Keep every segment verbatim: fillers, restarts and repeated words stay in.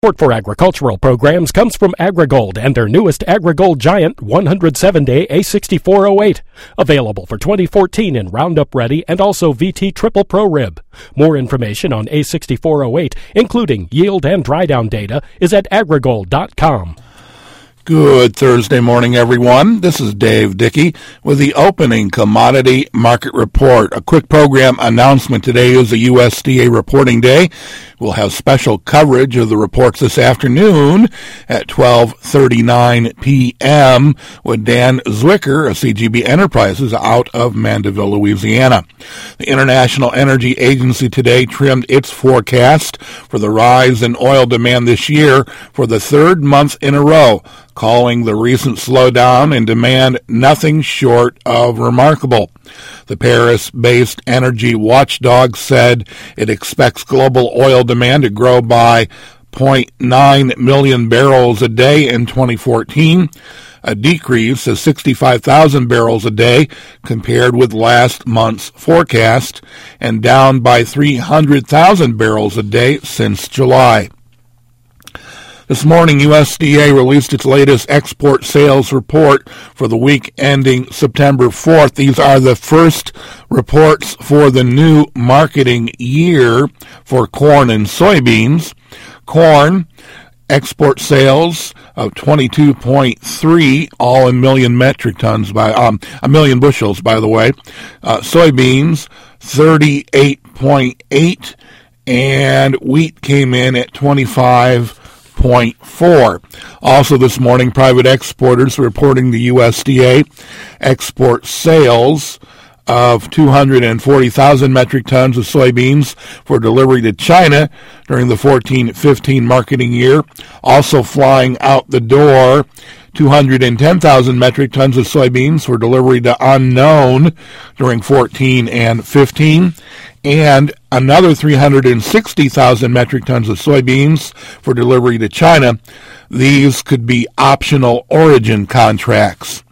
Support for agricultural programs comes from AgriGold and their newest AgriGold Giant one hundred seven day A sixty-four oh eight. Available for twenty fourteen in Roundup Ready and also V T Triple Pro Rib. More information on A sixty-four oh eight, including yield and dry down data, is at agrigold dot com. Good Thursday morning, everyone. This is Dave Dickey with the opening commodity market report. A quick program announcement. Today is a U S D A reporting day. We'll have special coverage of the reports this afternoon at twelve thirty-nine p.m. with Dan Zwicker of C G B Enterprises out of Mandeville, Louisiana. The International Energy Agency today trimmed its forecast for the rise in oil demand this year for the third month in a row, calling the recent slowdown in demand nothing short of remarkable. The Paris-based energy watchdog said it expects global oil demand to grow by zero point nine million barrels a day in twenty fourteen, a decrease of sixty-five thousand barrels a day compared with last month's forecast, and down by three hundred thousand barrels a day since July. This morning, U S D A released its latest export sales report for the week ending September fourth. These are the first reports for the new marketing year for corn and soybeans. Corn export sales of twenty-two point three, all in million metric tons, by um, a million bushels, by the way. Uh, soybeans, thirty-eight point eight, and wheat came in at twenty-five point four. Also this morning, private exporters reporting the U S D A export sales of two hundred forty thousand metric tons of soybeans for delivery to China during the fourteen fifteen marketing year. Also flying out the door, two hundred ten thousand metric tons of soybeans for delivery to unknown during fourteen and fifteen. And another three hundred sixty thousand metric tons of soybeans for delivery to China. These could be optional origin contracts.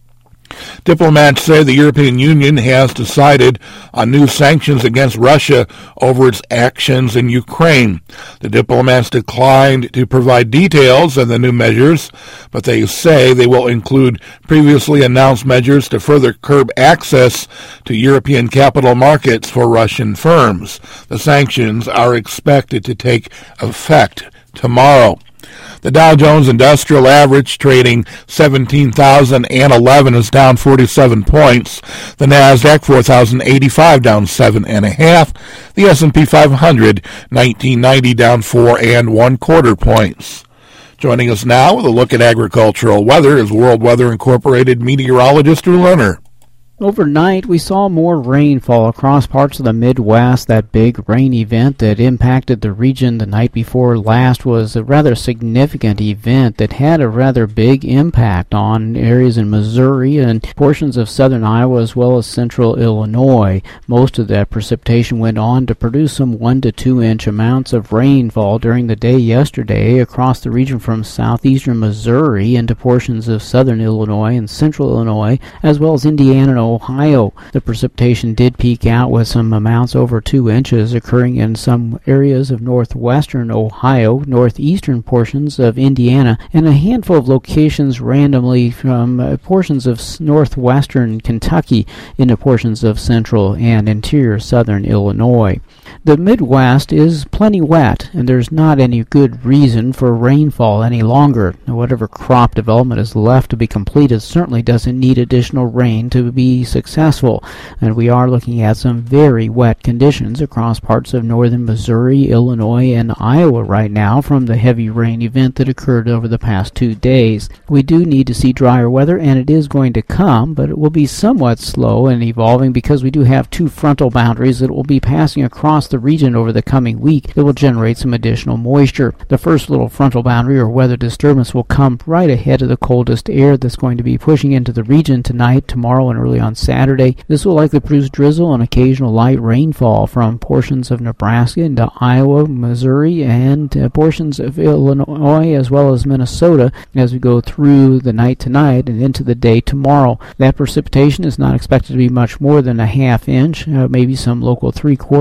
Diplomats say the European Union has decided on new sanctions against Russia over its actions in Ukraine. The diplomats declined to provide details on the new measures, but they say they will include previously announced measures to further curb access to European capital markets for Russian firms. The sanctions are expected to take effect tomorrow. The Dow Jones Industrial Average, trading seventeen thousand eleven, is down forty-seven points. The Nasdaq, four thousand eighty-five, down seven and a half. The S and P five hundred, nineteen ninety, down four and one quarter points. Joining us now with a look at agricultural weather is World Weather Incorporated meteorologist Drew Lerner. Overnight, we saw more rainfall across parts of the Midwest. That big rain event that impacted the region the night before last was a rather significant event that had a rather big impact on areas in Missouri and portions of southern Iowa as well as central Illinois. Most of that precipitation went on to produce some one to two inch amounts of rainfall during the day yesterday across the region from southeastern Missouri into portions of southern Illinois and central Illinois, as well as Indiana and Ohio. The precipitation did peak out with some amounts over two inches occurring in some areas of northwestern Ohio, northeastern portions of Indiana, and a handful of locations randomly from uh, portions of northwestern Kentucky into portions of central and interior southern Illinois. The Midwest is plenty wet, and there's not any good reason for rainfall any longer. Whatever crop development is left to be completed certainly doesn't need additional rain to be successful, and we are looking at some very wet conditions across parts of northern Missouri, Illinois, and Iowa right now from the heavy rain event that occurred over the past two days. We do need to see drier weather, and it is going to come, but it will be somewhat slow and evolving because we do have two frontal boundaries that will be passing across the region over the coming week that will generate some additional moisture. The first little frontal boundary or weather disturbance will come right ahead of the coldest air that's going to be pushing into the region tonight, tomorrow, and early on Saturday. This will likely produce drizzle and occasional light rainfall from portions of Nebraska into Iowa, Missouri, and uh, portions of Illinois as well as Minnesota as we go through the night tonight and into the day tomorrow. That precipitation is not expected to be much more than a half inch, uh, maybe some local three-quarter inch amounts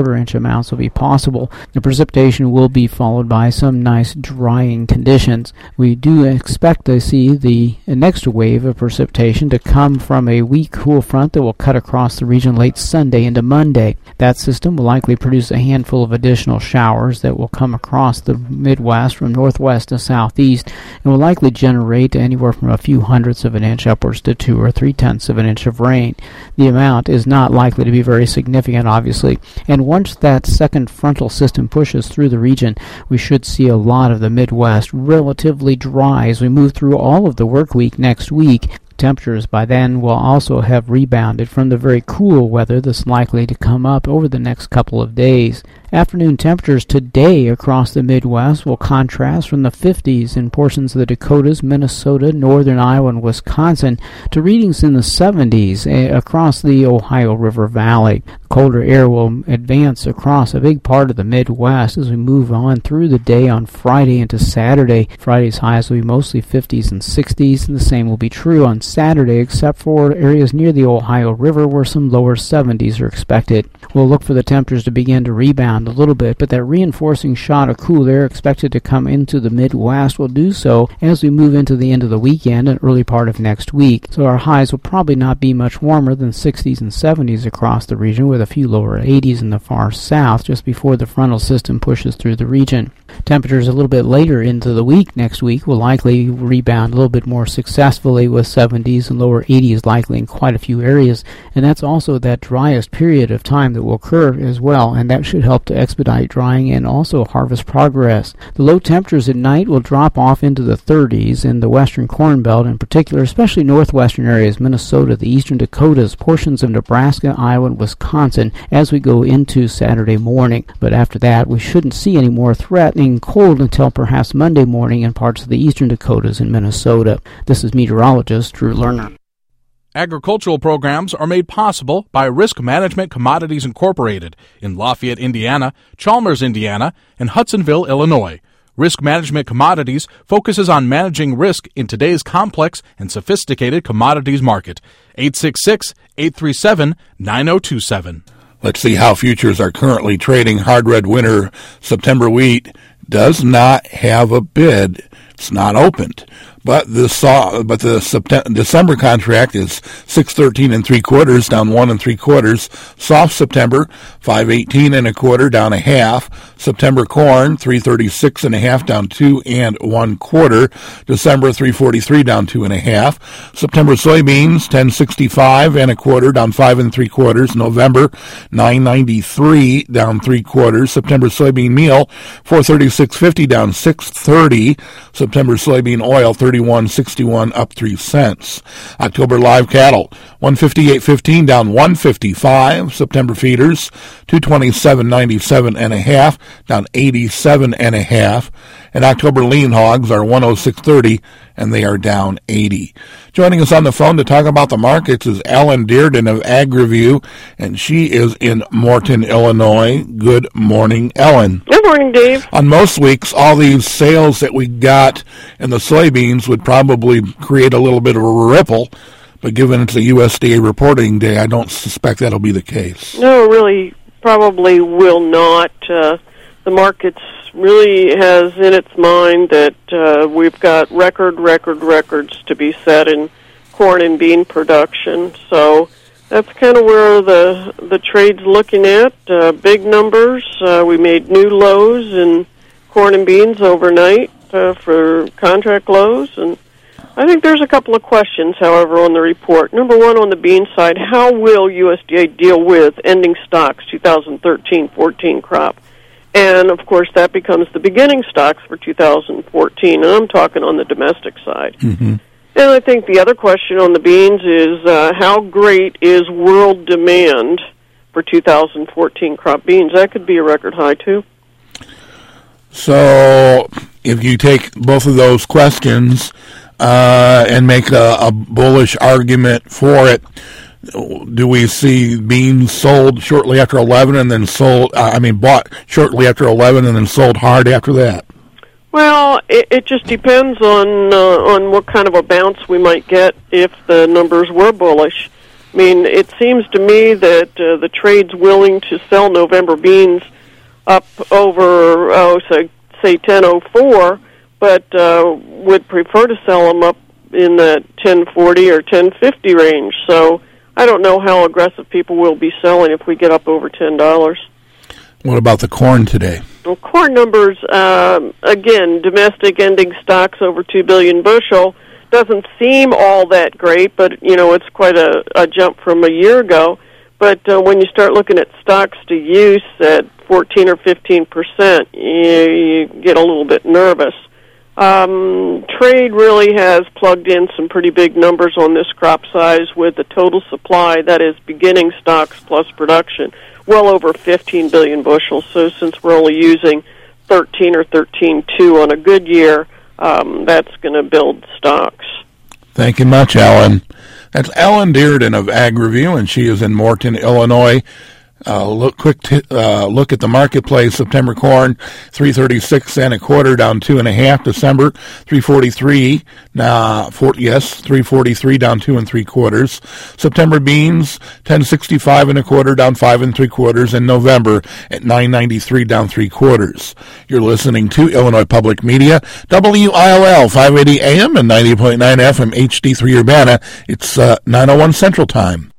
amounts will be possible. The precipitation will be followed by some nice drying conditions. We do expect to see the next wave of precipitation to come from a weak cool front that will cut across the region late Sunday into Monday. That system will likely produce a handful of additional showers that will come across the Midwest from northwest to southeast and will likely generate anywhere from a few hundredths of an inch upwards to two or three tenths of an inch of rain. The amount is not likely to be very significant, obviously, and once that second frontal system pushes through the region, we should see a lot of the Midwest relatively dry as we move through all of the work week next week. Temperatures by then will also have rebounded from the very cool weather that's likely to come up over the next couple of days. Afternoon temperatures today across the Midwest will contrast from the fifties in portions of the Dakotas, Minnesota, northern Iowa, and Wisconsin to readings in the seventies across the Ohio River Valley. Colder air will advance across a big part of the Midwest as we move on through the day on Friday into Saturday. Friday's highs will be mostly fifties and sixties, and the same will be true on Saturday, except for areas near the Ohio River where some lower seventies are expected. We'll look for the temperatures to begin to rebound a little bit, but that reinforcing shot of cool air expected to come into the Midwest will do so as we move into the end of the weekend and early part of next week. So our highs will probably not be much warmer than sixties and seventies across the region, with a few lower eighties in the far south just before the frontal system pushes through the region. Temperatures a little bit later into the week next week will likely rebound a little bit more successfully, with seventies and lower eighties likely in quite a few areas, and that's also that driest period of time that will occur as well, and that should help to expedite drying and also harvest progress. The low temperatures at night will drop off into the thirties in the western Corn Belt in particular, especially northwestern areas, Minnesota, the eastern Dakotas, portions of Nebraska, Iowa, and Wisconsin as we go into Saturday morning. But after that, we shouldn't see any more threatening cold until perhaps Monday morning in parts of the eastern Dakotas and Minnesota. This is meteorologist Drew Lerner. Agricultural programs are made possible by Risk Management Commodities Incorporated in Lafayette, Indiana, Chalmers, Indiana, and Hudsonville, Illinois. Risk Management Commodities focuses on managing risk in today's complex and sophisticated commodities market. eight six six, eight three seven, nine zero two seven. Let's see how futures are currently trading. Hard red winter September wheat does not have a bid. It's not opened. But the saw, but the September, December contract is six thirteen and three quarters, down one and three quarters. Soft September five eighteen and a quarter, down a half. September corn three thirty six and a half, down two and one quarter. December three forty three, down two and a half. September soybeans ten sixty five and a quarter, down five and three quarters. November nine ninety three, down three quarters. September soybean meal four thirty six fifty, down six thirty. September soybean oil thirty one sixty one, up three cents. October live cattle one fifty eight fifteen, down one fifty five. September feeders two twenty seven ninety seven and a half, down eighty seven and a half. And October lean hogs are one oh six thirty, and they are down eighty. Joining us on the phone to talk about the markets is Ellen Dearden of AgriView, and she is in Morton, Illinois. Good morning, Ellen. Good morning, Dave. On most weeks, all these sales that we got in the soybeans would probably create a little bit of a ripple, but given it's a U S D A reporting day, I don't suspect that'll be the case. No, really, probably will not. Uh, the markets really has in its mind that uh, we've got record, record, records to be set in corn and bean production. So that's kind of where the the trade's looking at. Uh, big numbers. Uh, we made new lows in corn and beans overnight uh, for contract lows. And I think there's a couple of questions, however, on the report. Number one, on the bean side, how will U S D A deal with ending stocks two thousand thirteen fourteen crop? And, of course, that becomes the beginning stocks for two thousand fourteen, and I'm talking on the domestic side. Mm-hmm. And I think the other question on the beans is uh, how great is world demand for two thousand fourteen crop beans? That could be a record high, too. So if you take both of those questions uh, and make a, a bullish argument for it, do we see beans sold shortly after eleven and then sold, uh, I mean, bought shortly after eleven and then sold hard after that? Well, it, it just depends on uh, on what kind of a bounce we might get if the numbers were bullish. I mean, it seems to me that uh, the trade's willing to sell November beans up over, oh, say, say ten oh four, but uh, would prefer to sell them up in the ten forty or ten fifty range. So I don't know how aggressive people will be selling if we get up over ten dollars. What about the corn today? Well, corn numbers, um, again, domestic ending stocks over two billion bushel. Doesn't seem all that great, but, you know, it's quite a, a jump from a year ago. But uh, when you start looking at stocks to use at fourteen or fifteen percent, you, you get a little bit nervous. Um, trade really has plugged in some pretty big numbers on this crop size with the total supply, that is beginning stocks plus production, well over fifteen billion bushels. So since we're only using thirteen or thirteen point two on a good year, um, that's going to build stocks. Thank you much, Ellen. That's Ellen Dearden of Ag Review, and she is in Morton, Illinois. Uh, look, quick t- uh, look at the marketplace. September corn, three thirty-six and a quarter, down two and a half. December, three forty-three. Now, four, yes, three forty-three, down two and three quarters. September beans, ten sixty-five and a quarter, down five and three quarters. And November at nine ninety-three, down three quarters. You're listening to Illinois Public Media, W I L L, five eighty A M and ninety point nine F M, H D three Urbana. It's uh, nine oh one Central Time.